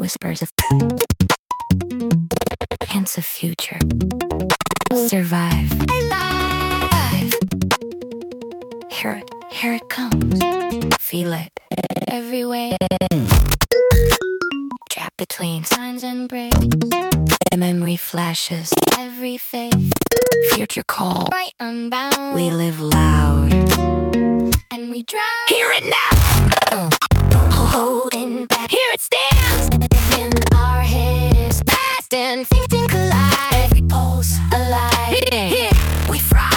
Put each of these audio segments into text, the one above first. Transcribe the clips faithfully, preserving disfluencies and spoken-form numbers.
whispers of hints of future. Survive. Alive. Here it, here it comes. Feel it everywhere. Trapped between signs and breaks. The memory flashes every face. Future call. Right unbound. We live loud. And we drown. Hear it now. Uh. Holding back. Here it stands. In our heads. Past and future collide. Every pulse alive. Here, here we fry.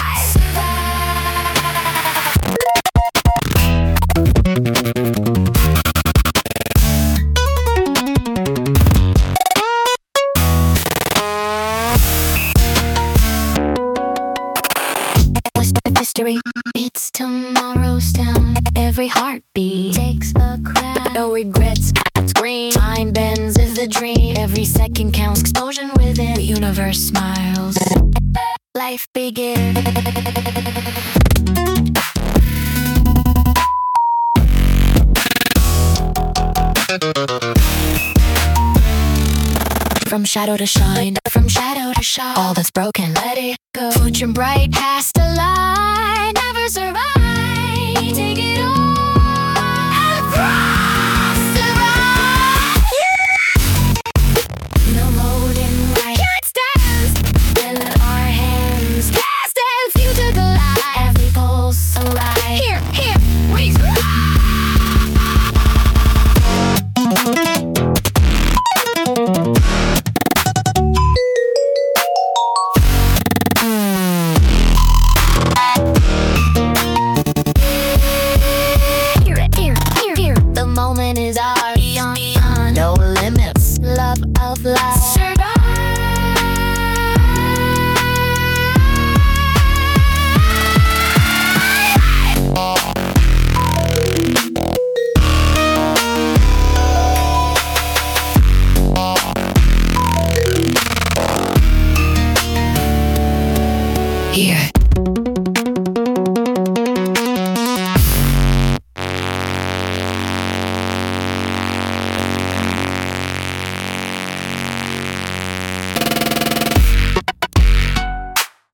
History, it's tomorrow's town. Every heartbeat takes a crown. No regrets, scream. Time bends is a dream. Every second counts. Explosion within. The universe smiles. Life begins. From shadow to shine, from shadow to shine. All that's broken, let it go. Future bright past the light. Never survive. Take it all. Survive. No holding right. Here it stands. In our hands. Past and future collide. Every pulse alive. Here, here, we survive. Is our beyond, beyond, no limits, love of life.